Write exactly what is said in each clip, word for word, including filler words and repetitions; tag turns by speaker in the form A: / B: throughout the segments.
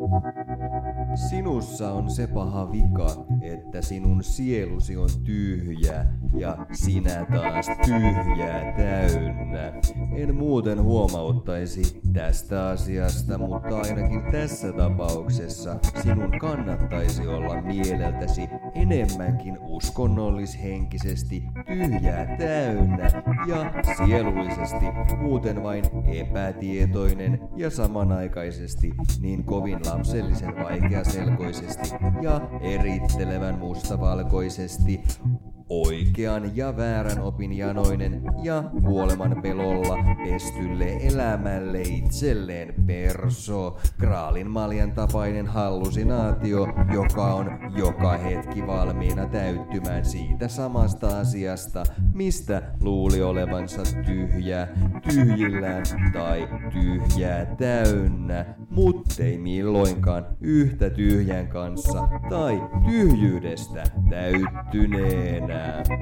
A: Sinussa on se paha vika, että sinun sielusi on tyhjä ja sinä taas tyhjää täynnä. En muuten huomauttaisi tästä asiasta, mutta ainakin tässä tapauksessa sinun kannattaisi olla mieleltäsi enemmänkin uskonnollishenkisesti tyhjää täynnä ja sielullisesti muuten vain epätietoinen ja samanaikaisesti niin kovin lapsellisen vaikeaselkoisesti ja erittelevän mustavalkoisesti oikean ja väärän opin janoinen ja kuoleman pelolla pestylle elämälle itselleen perso, graalin maljan tapainen hallusinaatio, joka on joka hetki valmiina täyttymään siitä samasta asiasta, mistä luuli olevansa tyhjä, tyhjillään tai tyhjää täynnä, muttei milloinkaan yhtä tyhjän kanssa tai tyhjyydestä täyttyneenä.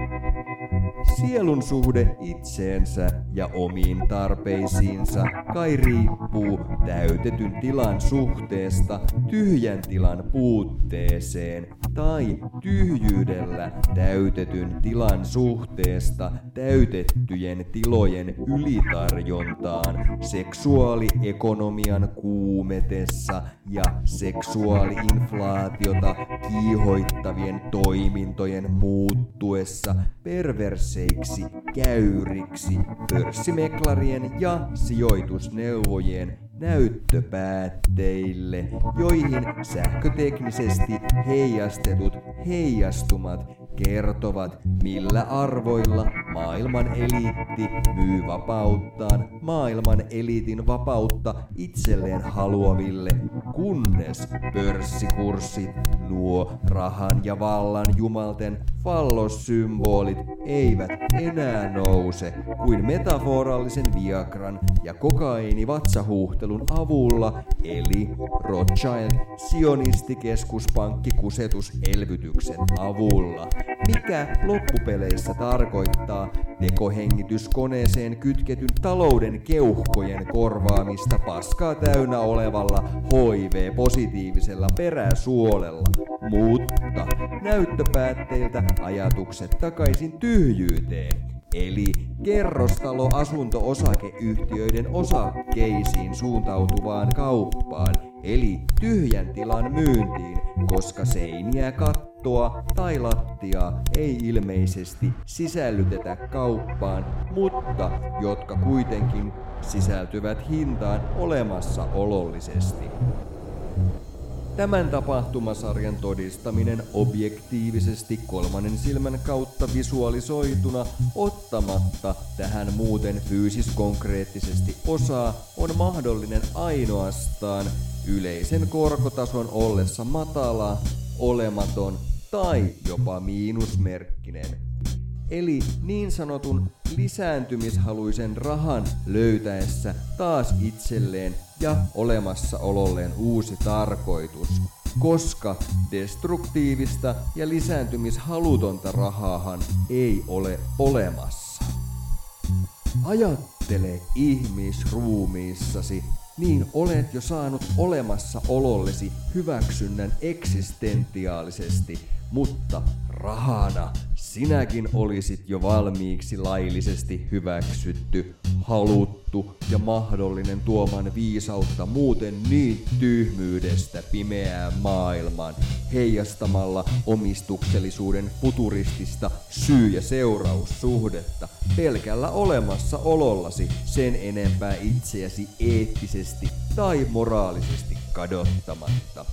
A: Sielun suhde itseensä ja omiin tarpeisiinsa kai riippuu täytetyn tilan suhteesta tyhjän tilan puutteeseen tai tyhjyydellä täytetyn tilan suhteesta täytettyjen tilojen ylitarjontaan seksuaaliekonomian kuumetessa ja seksuaaliinflaatiota kiihoittavien toimintojen muuttuessa perverseiksi käyriksi pörssimeklarien ja sijoitusneuvojien näyttöpäätteille, joihin sähköteknisesti heijastetut heijastumat kertovat, millä arvoilla maailman eliitti myy vapauttaan maailman eliitin vapautta itselleen haluaville, kunnes pörssikurssit, nuo rahan ja vallan jumalten fallossymbolit eivät enää nouse kuin metaforallisen viagran ja kokaiinivatsahuhtelun avulla, eli Rothschild-sionistikeskuspankkikusetuselvytyksen avulla, mikä loppupeleissä tarkoittaa tekohengityskoneeseen kytketyn talouden keuhkojen korvaamista paskaa täynnä olevalla H I V-positiivisella peräsuolella, mutta näyttöpäätteiltä ajatukset takaisin tyhjyyteen, eli kerrostalo-asunto-osakeyhtiöiden osakkeisiin suuntautuvaan kauppaan, eli tyhjän tilan myyntiin, koska seiniä, kattoa tai lattiaa ei ilmeisesti sisällytetä kauppaan, mutta jotka kuitenkin sisältyvät hintaan olemassaolollisesti. Tämän tapahtumasarjan todistaminen objektiivisesti kolmannen silmän kautta visualisoituna ottamatta tähän muuten fyysis-konkreettisesti osaa on mahdollinen ainoastaan yleisen korkotason ollessa matala, olematon tai jopa miinusmerkkinen. Eli niin sanotun lisääntymishaluisen rahan löytäessä taas itselleen ja olemassaololleen uusi tarkoitus, koska destruktiivista ja lisääntymishalutonta rahaahan ei ole olemassa. Ajattele ihmisruumiissasi, niin olet jo saanut olemassaolollesi hyväksynnän eksistentiaalisesti, mutta rahana sinäkin olisit jo valmiiksi laillisesti hyväksytty, haluttu ja mahdollinen tuomaan viisautta muuten niin tyhmyydestä pimeään maailmaan, heijastamalla omistuksellisuuden futuristista syy- ja seuraussuhdetta pelkällä olemassaolollasi sen enempää itseäsi eettisesti tai moraalisesti kadottamatta.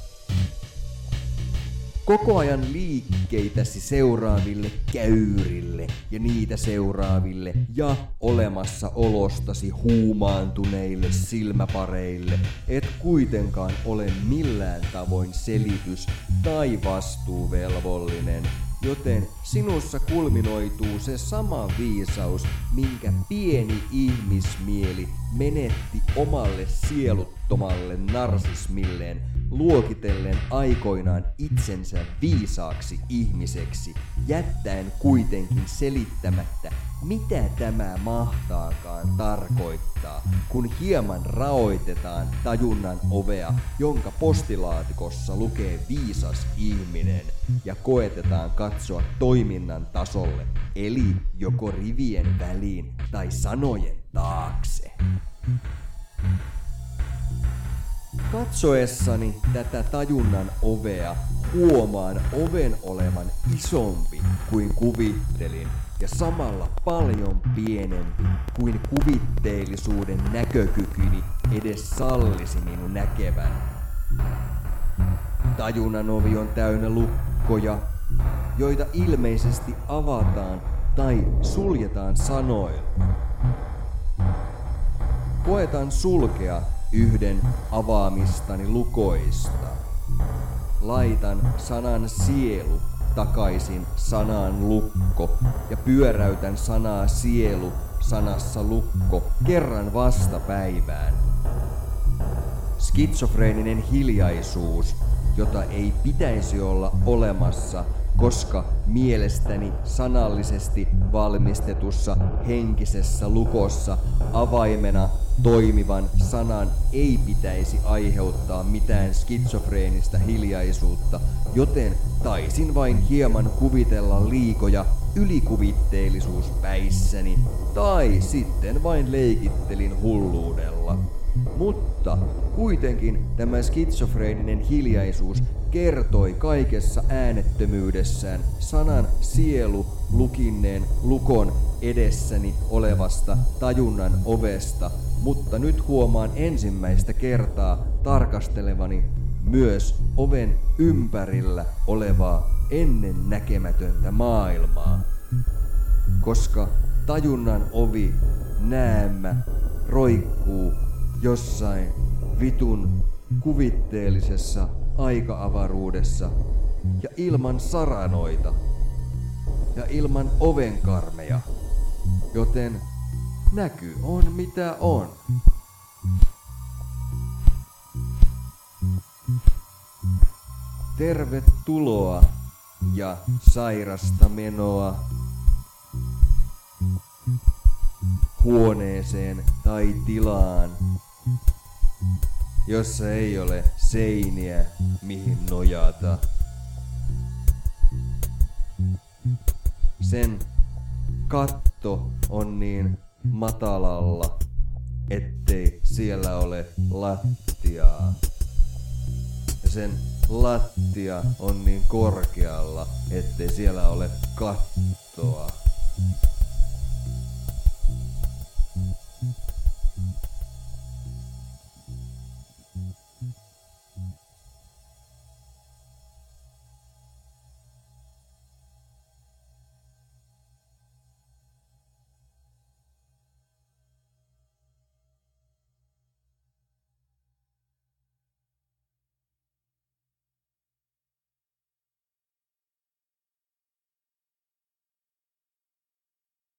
A: Koko ajan liikkeitäsi seuraaville käyrille ja niitä seuraaville ja olemassaolostasi huumaantuneille silmäpareille et kuitenkaan ole millään tavoin selitys tai vastuuvelvollinen, joten sinussa kulminoituu se sama viisaus, minkä pieni ihmismieli menetti omalle sieluttomalle narsismilleen luokitellen aikoinaan itsensä viisaaksi ihmiseksi, jättäen kuitenkin selittämättä, mitä tämä mahtaakaan tarkoittaa, kun hieman raoitetaan tajunnan ovea, jonka postilaatikossa lukee viisas ihminen, ja koetetaan katsoa toiminnan tasolle, eli joko rivien väliin tai sanojen taakse. Katsoessani tätä tajunnan ovea huomaan oven olevan isompi kuin kuvittelin ja samalla paljon pienempi kuin kuvitteellisuuden näkökykyni edes sallisi minun näkevän. Tajunnan ovi on täynnä lukkoja, joita ilmeisesti avataan tai suljetaan sanoilla. Koetan sulkea yhden avaamistani lukoista. Laitan sanan sielu takaisin sanaan lukko ja pyöräytän sanaa sielu sanassa lukko kerran vastapäivään. Skitsofreeninen hiljaisuus, jota ei pitäisi olla olemassa, koska mielestäni sanallisesti valmistetussa henkisessä lukossa avaimena toimivan sanan ei pitäisi aiheuttaa mitään skitsofreenistä hiljaisuutta, joten taisin vain hieman kuvitella liikoja ylikuvitteellisuuspäissäni, tai sitten vain leikittelin hulluudella. Mutta kuitenkin tämä skitsofreeninen hiljaisuus kertoi kaikessa äänettömyydessään sanan sielu lukinneen lukon edessäni olevasta tajunnan ovesta, mutta nyt huomaan ensimmäistä kertaa tarkastelevani myös oven ympärillä olevaa ennen näkemätöntä maailmaa. Koska tajunnan ovi näemmä roikkuu jossain vitun kuvitteellisessa aika-avaruudessa ja ilman saranoita ja ilman ovenkarmeja, joten näky on mitä on. Tervetuloa ja sairasta menoa huoneeseen tai tilaan, jossa ei ole seiniä mihin nojata. Sen katto on niin matalalla, ettei siellä ole lattiaa. Ja sen lattia on niin korkealla, ettei siellä ole kattoa.